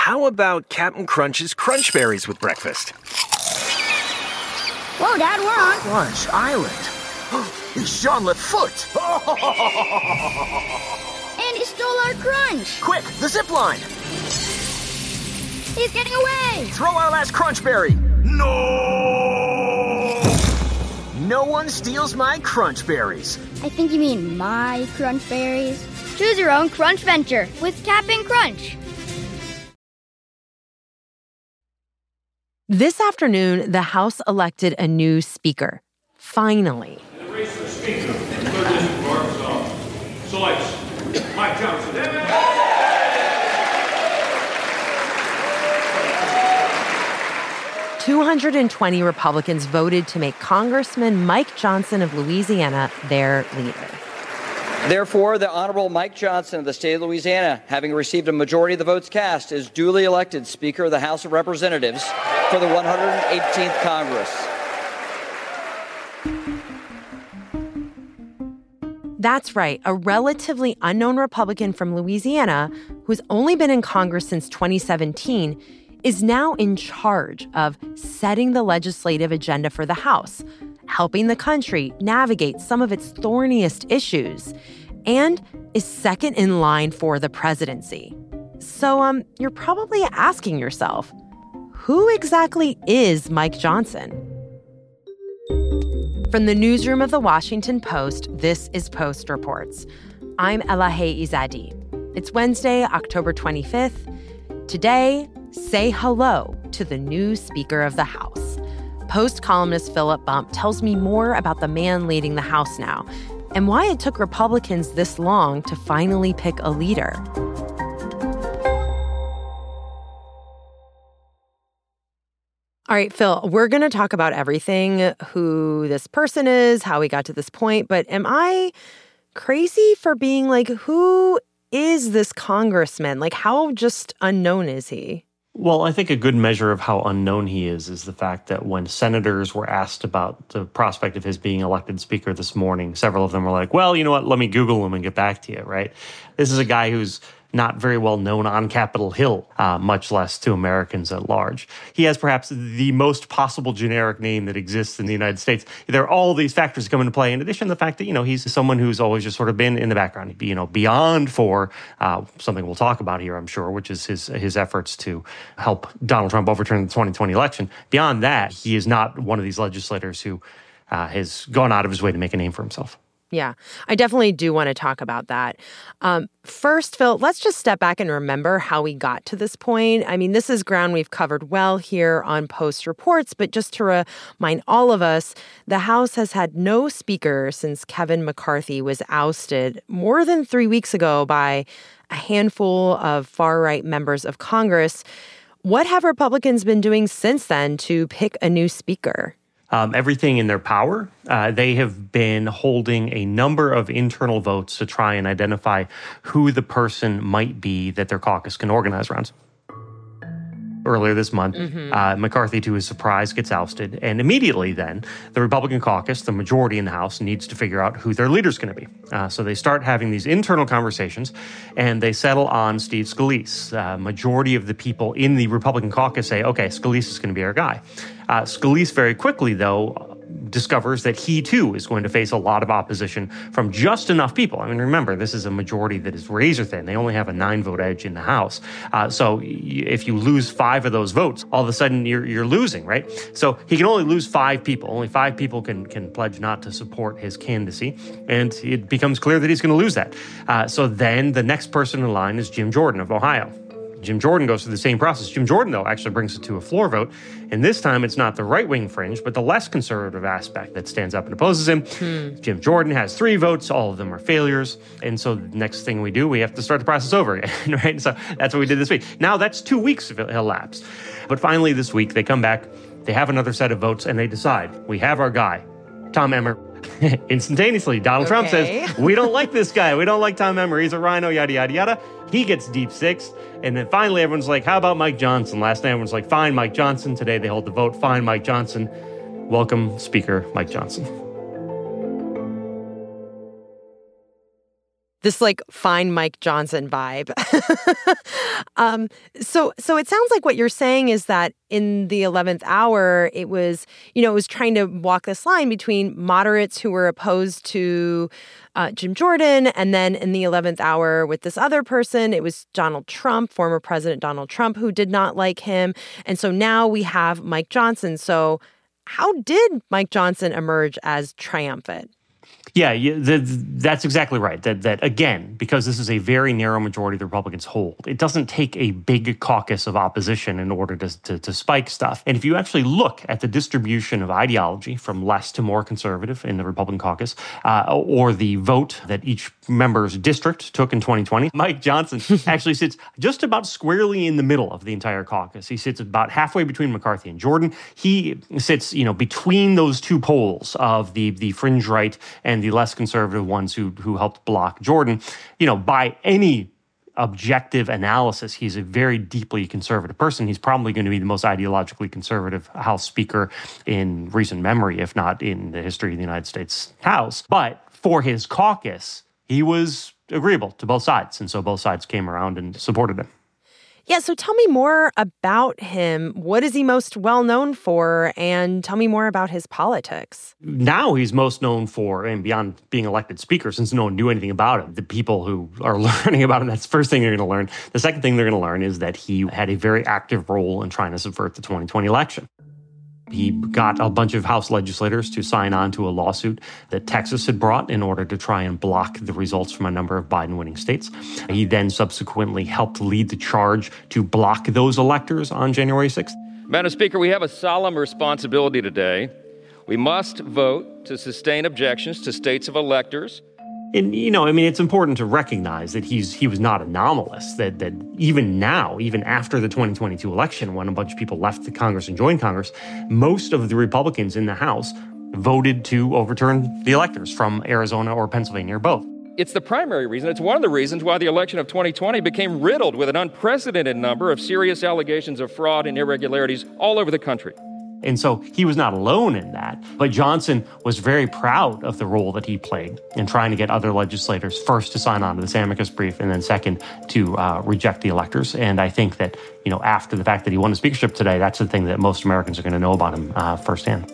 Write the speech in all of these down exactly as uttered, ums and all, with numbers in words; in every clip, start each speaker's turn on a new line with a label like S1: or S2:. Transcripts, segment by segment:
S1: How about Captain Crunch's Crunch Berries with breakfast?
S2: Whoa, Dad, we're on
S3: Crunch Island. He's Jean-Luc Foot.
S2: And he stole our crunch.
S3: Quick, the zip line.
S2: He's getting away.
S3: Throw our last Crunch Berry.
S1: No!
S3: No one steals my Crunch Berries.
S2: I think you mean my crunch berries. Choose your own crunch venture with Cap'n Crunch.
S4: This afternoon, the House elected a new speaker. Finally.
S5: In the race for Speaker, third District of Arkansas, selects Mike Johnson.
S4: two hundred twenty Republicans voted to make Congressman Mike Johnson of Louisiana their leader.
S6: Therefore, the Honorable Mike Johnson of the state of Louisiana, having received a majority of the votes cast, is duly elected Speaker of the House of Representatives for the one hundred eighteenth Congress.
S4: That's right. A relatively unknown Republican from Louisiana, who's only been in Congress since twenty seventeen, is now in charge of setting the legislative agenda for the House, helping the country navigate some of its thorniest issues, and is second in line for the presidency. So um, you're probably asking yourself, who exactly is Mike Johnson? From the newsroom of The Washington Post, this is Post Reports. I'm Elahe Izadi. It's Wednesday, October twenty-fifth. Today, say hello to the new Speaker of the House. Post columnist Philip Bump tells me more about the man leading the House now and why it took Republicans this long to finally pick a leader. All right, Phil, we're going to talk about everything, who this person is, how we got to this point, but am I crazy for being like, who is this congressman? Like, how just unknown is he?
S7: Well, I think a good measure of how unknown he is is the fact that when senators were asked about the prospect of his being elected speaker this morning, several of them were like, well, you know what, let me Google him and get back to you, right? This is a guy who's not very well known on Capitol Hill, uh, much less to Americans at large. He has perhaps the most possible generic name that exists in the United States. There are all these factors that come into play, in addition to the fact that, you know, he's someone who's always just sort of been in the background, you know, beyond for uh, something we'll talk about here, I'm sure, which is his his efforts to help Donald Trump overturn the twenty twenty election. Beyond that, he is not one of these legislators who uh, has gone out of his way to make a name for himself.
S4: Yeah, I definitely do want to talk about that. Um, first, Phil, let's just step back and remember how we got to this point. I mean, this is ground we've covered well here on Post Reports, but just to remind all of us, the House has had no speaker since Kevin McCarthy was ousted more than three weeks ago by a handful of far-right members of Congress. What have Republicans been doing since then to pick a new speaker?
S7: Um, everything in their power. Uh, they have been holding a number of internal votes to try and identify who the person might be that their caucus can organize around. Earlier this month, mm-hmm. uh, McCarthy, to his surprise, gets ousted. And immediately then, the Republican caucus, the majority in the House, needs to figure out who their leader's going to be. Uh, so they start having these internal conversations, and they settle on Steve Scalise. Uh, majority of the people in the Republican caucus say, okay, Scalise is going to be our guy. Uh, Scalise very quickly, though, discovers that he, too, is going to face a lot of opposition from just enough people. I mean, remember, this is a majority that is razor thin. They only have a nine-vote edge in the House. Uh, so if you lose five of those votes, all of a sudden you're you're losing, right? So he can only lose five people. Only five people can, can pledge not to support his candidacy, and it becomes clear that he's going to lose that. Uh, so then the next person in line is Jim Jordan of Ohio. Jim Jordan goes through the same process. Jim Jordan, though, actually brings it to a floor vote. And this time, it's not the right-wing fringe, but the less conservative aspect that stands up and opposes him. Hmm. Jim Jordan has three votes. All of them are failures. And so the next thing we do, we have to start the process over again, right? So that's what we did this week. Now, that's two weeks elapsed. But finally, this week, they come back, they have another set of votes, and they decide, we have our guy, Tom Emmer. Instantaneously, Donald okay. Trump says, we don't like this guy. We don't like Tom Emmer. He's a rhino, yada, yada, yada. He gets deep six. And then finally, everyone's like, how about Mike Johnson? Last night, everyone's like, fine, Mike Johnson. Today, they hold the vote. Fine, Mike Johnson. Welcome, Speaker Mike Johnson.
S4: this like fine Mike Johnson vibe. um, so so it sounds like what you're saying is that in the eleventh hour, it was, you know, it was trying to walk this line between moderates who were opposed to uh, Jim Jordan, and then in the eleventh hour with this other person, it was Donald Trump, former President Donald Trump, who did not like him. And so now we have Mike Johnson. So how did Mike Johnson emerge as triumphant?
S7: Yeah, you, the, that's exactly right. That, that again, because this is a very narrow majority the Republicans hold, it doesn't take a big caucus of opposition in order to, to, to spike stuff. And if you actually look at the distribution of ideology from less to more conservative in the Republican caucus, uh, or the vote that each member's district took in twenty twenty, Mike Johnson actually sits just about squarely in the middle of the entire caucus. He sits about halfway between McCarthy and Jordan. He sits, you know, between those two poles of the the fringe right and the less conservative ones who who helped block Jordan. You know, by any objective analysis, he's a very deeply conservative person. He's probably going to be the most ideologically conservative House Speaker in recent memory, if not in the history of the United States House. But for his caucus, he was agreeable to both sides, and so both sides came around and supported him.
S4: Yeah, so tell me more about him. What is he most well known for? And tell me more about his politics.
S7: Now he's most known for, and beyond being elected speaker, since no one knew anything about him, the people who are learning about him, that's the first thing they're going to learn. The second thing they're going to learn is that he had a very active role in trying to subvert the twenty twenty election. He got a bunch of House legislators to sign on to a lawsuit that Texas had brought in order to try and block the results from a number of Biden-winning states. He then subsequently helped lead the charge to block those electors on January sixth.
S8: Madam Speaker, we have a solemn responsibility today. We must vote to sustain objections to states of electors.
S7: And, you know, I mean, it's important to recognize that he's he was not anomalous, that that even now, even after the twenty twenty-two election, when a bunch of people left the Congress and joined Congress, most of the Republicans in the House voted to overturn the electors from Arizona or Pennsylvania or both.
S8: It's the primary reason. It's one of the reasons why the election of twenty twenty became riddled with an unprecedented number of serious allegations of fraud and irregularities all over the country.
S7: And so he was not alone in that. But Johnson was very proud of the role that he played in trying to get other legislators first to sign on to this amicus brief and then second to uh, reject the electors. And I think that, you know, after the fact that he won the speakership today, that's the thing that most Americans are going to know about him uh, firsthand.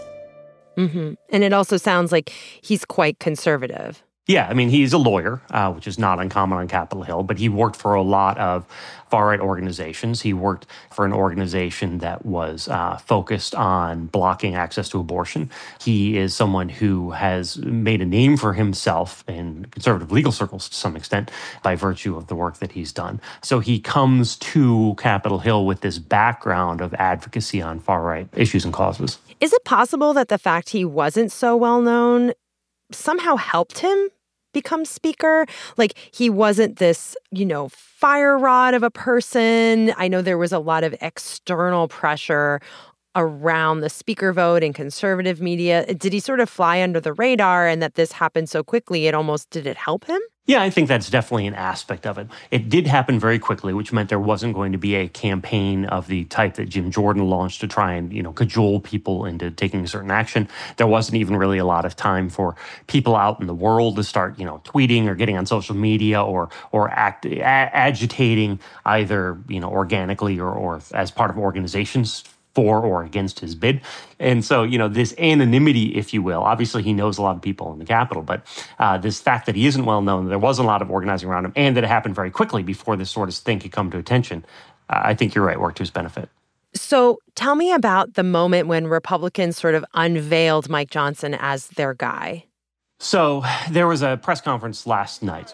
S4: Mm-hmm. And it also sounds like he's quite conservative.
S7: Yeah, I mean, he's a lawyer, uh, which is not uncommon on Capitol Hill, but he worked for a lot of far-right organizations. He worked for an organization that was uh, focused on blocking access to abortion. He is someone who has made a name for himself in conservative legal circles to some extent by virtue of the work that he's done. So he comes to Capitol Hill with this background of advocacy on far-right issues and causes.
S4: Is it possible that the fact he wasn't so well-known somehow helped him become speaker? Like, he wasn't this, you know, fire rod of a person. I know there was a lot of external pressure around the speaker vote and conservative media. Did he sort of fly under the radar, and that this happened so quickly, it almost, did it help him?
S7: Yeah, I think that's definitely an aspect of it. It did happen very quickly, which meant there wasn't going to be a campaign of the type that Jim Jordan launched to try and, you know, cajole people into taking a certain action. There wasn't even really a lot of time for people out in the world to start, you know, tweeting or getting on social media or or act, a, agitating either, you know, organically or, or as part of organizations for or against his bid. And so, you know, this anonymity, if you will, obviously he knows a lot of people in the Capitol, but uh, this fact that he isn't well known, there wasn't a lot of organizing around him, and that it happened very quickly before this sort of thing could come to attention, uh, I think you're right, worked to his benefit.
S4: So tell me about the moment when Republicans sort of unveiled Mike Johnson as their guy.
S7: So there was a press conference last night.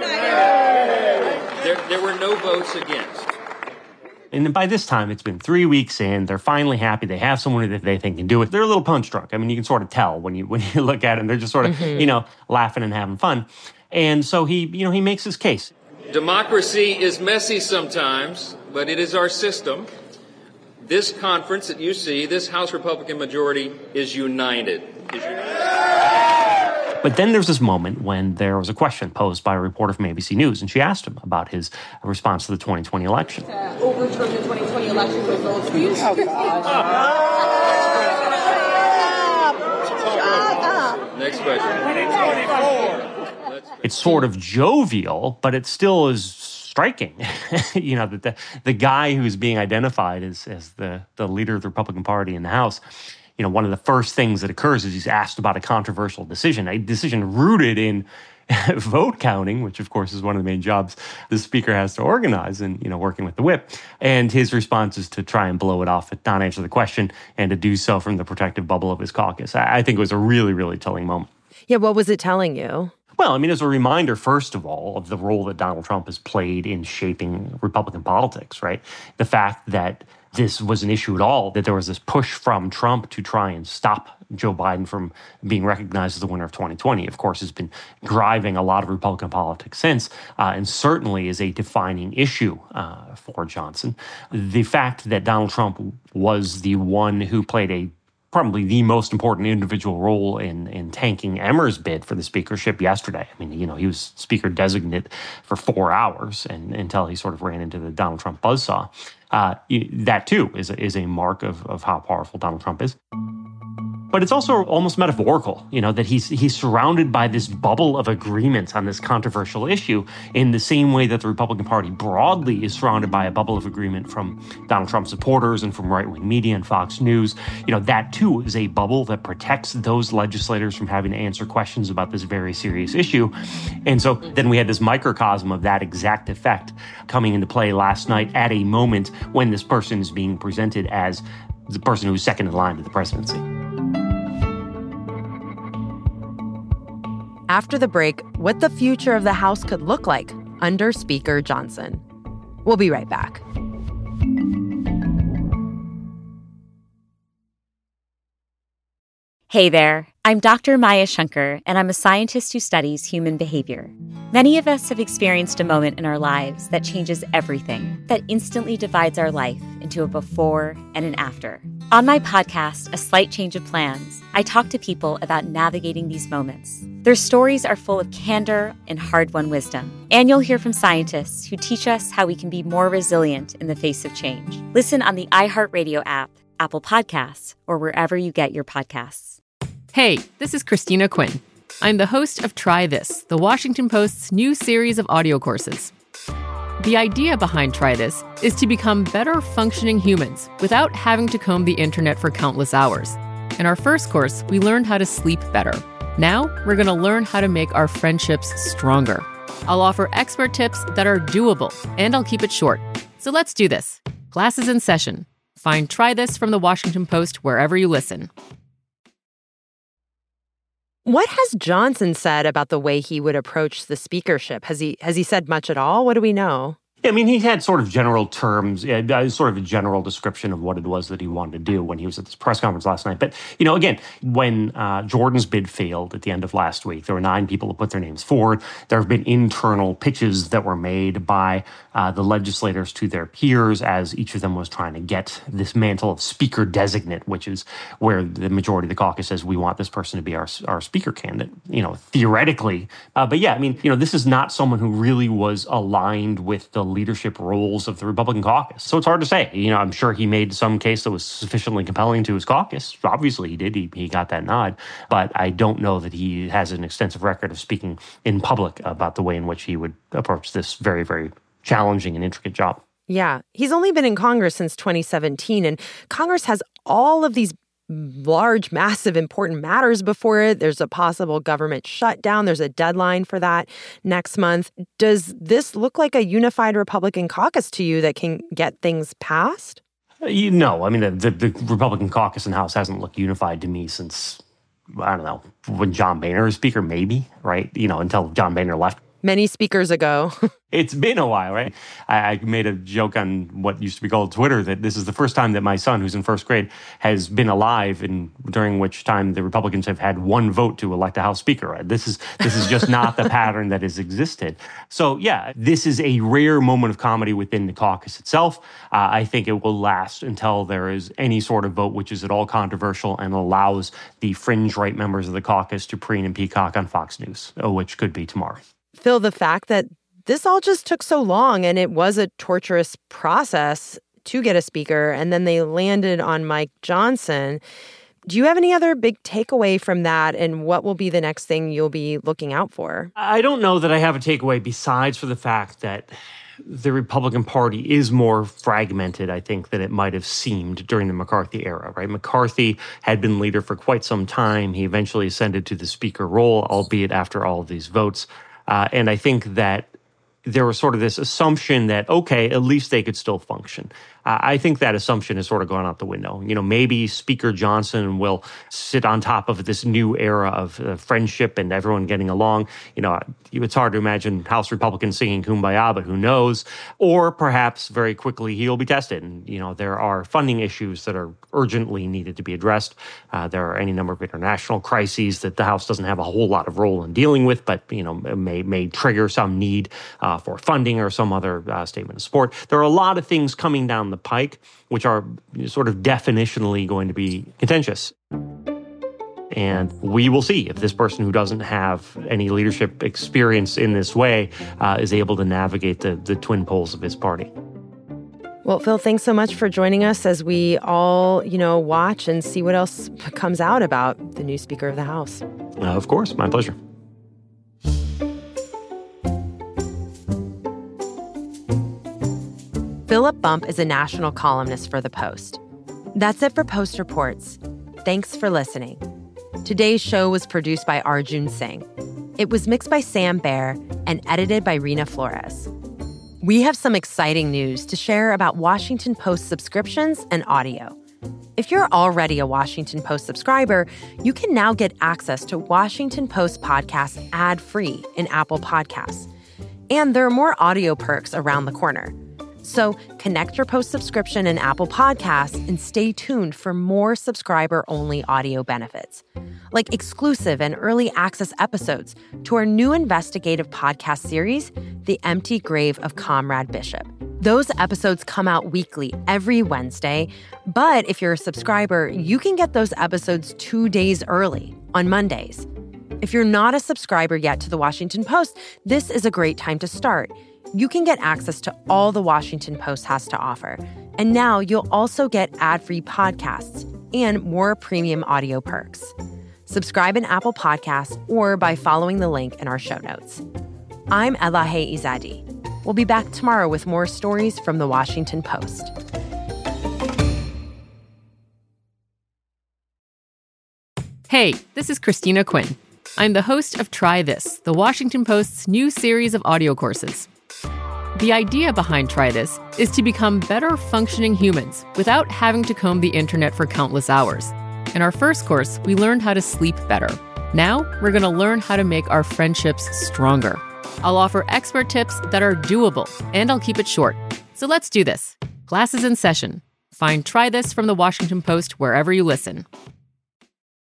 S8: There, there were no votes against.
S7: And by this time, it's been three weeks in. They're finally happy. They have someone that they think can do it. They're a little punch drunk. I mean, you can sort of tell when you when you look at them. They're just sort of, mm-hmm. you know, laughing and having fun. And so he, you know, he makes his case.
S8: Democracy is messy sometimes, but it is our system. This conference that you see, this House Republican majority, is united. Is united.
S7: But then there's this moment when there was a question posed by a reporter from A B C News, and she asked him about his response to the twenty twenty election.
S9: Uh, overturn the twenty twenty election results. Oh,
S8: Next question.
S7: it's sort of jovial, but it still is striking, you know, that the, the guy who's being identified as, as the, the leader of the Republican Party in the House, you know, one of the first things that occurs is he's asked about a controversial decision, a decision rooted in vote counting, which of course is one of the main jobs the speaker has to organize and, you know, working with the whip. And his response is to try and blow it off, not answer the question, and to do so from the protective bubble of his caucus. I, I think it was a really, really telling moment.
S4: Yeah, what was it telling you?
S7: Well, I mean, as a reminder, first of all, of the role that Donald Trump has played in shaping Republican politics, right? The fact that this was an issue at all, that there was this push from Trump to try and stop Joe Biden from being recognized as the winner of twenty twenty, of course, has been driving a lot of Republican politics since, uh, and certainly is a defining issue uh, for Johnson. The fact that Donald Trump was the one who played a probably the most important individual role in, in tanking Emmer's bid for the speakership yesterday. I mean, you know, he was speaker designate for four hours and until he sort of ran into the Donald Trump buzzsaw. Uh, that, too, is a, is a mark of, of how powerful Donald Trump is. But it's also almost metaphorical, you know, that he's he's surrounded by this bubble of agreement on this controversial issue in the same way that the Republican Party broadly is surrounded by a bubble of agreement from Donald Trump supporters and from right-wing media and Fox News. You know, that, too, is a bubble that protects those legislators from having to answer questions about this very serious issue. And so then we had this microcosm of that exact effect coming into play last night at a moment when this person is being presented as the person who's second in line to the presidency.
S4: After the break, what the future of the House could look like under Speaker Johnson. We'll be right back.
S10: Hey there, I'm Doctor Maya Shankar, and I'm a scientist who studies human behavior. Many of us have experienced a moment in our lives that changes everything, that instantly divides our life into a before and an after. On my podcast, A Slight Change of Plans, I talk to people about navigating these moments. Their stories are full of candor and hard-won wisdom. And you'll hear from scientists who teach us how we can be more resilient in the face of change. Listen on the iHeartRadio app, Apple Podcasts, or wherever you get your podcasts.
S11: Hey, this is Christina Quinn. I'm the host of Try This, the Washington Post's new series of audio courses. The idea behind Try This is to become better functioning humans without having to comb the internet for countless hours. In our first course, we learned how to sleep better. Now, we're going to learn how to make our friendships stronger. I'll offer expert tips that are doable, and I'll keep it short. So let's do this. Class is in session. Find Try This from the Washington Post wherever you listen.
S4: What has Johnson said about the way he would approach the speakership? Has he has he said much at all? What do we know?
S7: Yeah, I mean, he had sort of general terms, uh, sort of a general description of what it was that he wanted to do when he was at this press conference last night. But, you know, again, when uh, Jordan's bid failed at the end of last week, there were nine people who put their names forward. There have been internal pitches that were made by uh, the legislators to their peers as each of them was trying to get this mantle of speaker designate, which is where the majority of the caucus says, we want this person to be our, our speaker candidate, you know, theoretically. Uh, but yeah, I mean, you know, this is not someone who really was aligned with the leadership roles of the Republican caucus. So it's hard to say. You know, I'm sure he made some case that was sufficiently compelling to his caucus. Obviously he did. He, he got that nod. But I don't know that he has an extensive record of speaking in public about the way in which he would approach this very, very challenging and intricate job.
S4: Yeah. He's only been in Congress since twenty seventeen, and Congress has all of these large, massive, important matters before it. There's a possible government shutdown. There's a deadline for that next month. Does this look like a unified Republican caucus to you that can get things passed?
S7: You know, I mean, the, the, the Republican caucus in the House hasn't looked unified to me since, I don't know, when John Boehner was speaker, maybe, right? You know, until John Boehner left.
S4: Many speakers ago.
S7: It's been a while, right? I, I made a joke on what used to be called Twitter that this is the first time that my son, who's in first grade, has been alive, and during which time the Republicans have had one vote to elect a House Speaker. Right? This is this is just not the pattern that has existed. So yeah, this is a rare moment of comedy within the caucus itself. Uh, I think it will last until there is any sort of vote which is at all controversial and allows the fringe right members of the caucus to preen and peacock on Fox News, which could be tomorrow.
S4: Phil, the fact that this all just took so long and it was a torturous process to get a speaker, and then they landed on Mike Johnson, Do you have any other big takeaway from that, and what will be the next thing you'll be looking out for?
S7: I don't know that I have a takeaway besides for the fact that the Republican Party is more fragmented, I think, than it might have seemed during the McCarthy era, right? McCarthy had been leader for quite some time. He eventually ascended to the speaker role, albeit after all of these votes. Uh, and I think that there was sort of this assumption that, okay, at least they could still function. Uh, I think that assumption has sort of gone out the window. You know, maybe Speaker Johnson will sit on top of this new era of uh, friendship and everyone getting along. You know, it's hard to imagine House Republicans singing Kumbaya, but who knows? Or perhaps very quickly he'll be tested. And, you know, there are funding issues that are urgently needed to be addressed. Uh, there are any number of international crises that the House doesn't have a whole lot of role in dealing with, but, you know, may, may trigger some need uh, for funding or some other uh, statement of support. There are a lot of things coming down the pike, which are sort of definitionally going to be contentious. And we will see if this person who doesn't have any leadership experience in this way uh, is able to navigate the, the twin poles of his party.
S4: Well, Phil, thanks so much for joining us as we all, you know, watch and see what else comes out about the new Speaker of the House.
S7: Uh, of course, my pleasure.
S4: Philip Bump is a national columnist for The Post. That's it for Post Reports. Thanks for listening. Today's show was produced by Arjun Singh. It was mixed by Sam Baer and edited by Rena Flores. We have some exciting news to share about Washington Post subscriptions and audio. If you're already a Washington Post subscriber, you can now get access to Washington Post podcasts ad-free in Apple Podcasts. And there are more audio perks around the corner. So connect your Post subscription in Apple Podcasts and stay tuned for more subscriber-only audio benefits, like exclusive and early access episodes to our new investigative podcast series, The Empty Grave of Comrade Bishop. Those episodes come out weekly every Wednesday, but if you're a subscriber, you can get those episodes two days early on Mondays. If you're not a subscriber yet to The Washington Post, this is a great time to start. You can get access to all The Washington Post has to offer. And now you'll also get ad-free podcasts and more premium audio perks. Subscribe in Apple Podcasts or by following the link in our show notes. I'm Elahe Izadi. We'll be back tomorrow with more stories from The Washington Post.
S11: Hey, this is Christina Quinn. I'm the host of Try This, The Washington Post's new series of audio courses. The idea behind Try This is to become better functioning humans without having to comb the internet for countless hours. In our first course, we learned how to sleep better. Now, we're going to learn how to make our friendships stronger. I'll offer expert tips that are doable, and I'll keep it short. So let's do this. Class is in session. Find Try This from The Washington Post wherever you listen.